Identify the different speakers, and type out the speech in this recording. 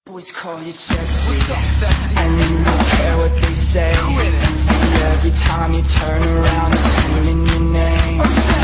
Speaker 1: Boys call you sexy, and you don't care what they say. See, every time you turn around, they're screaming your name.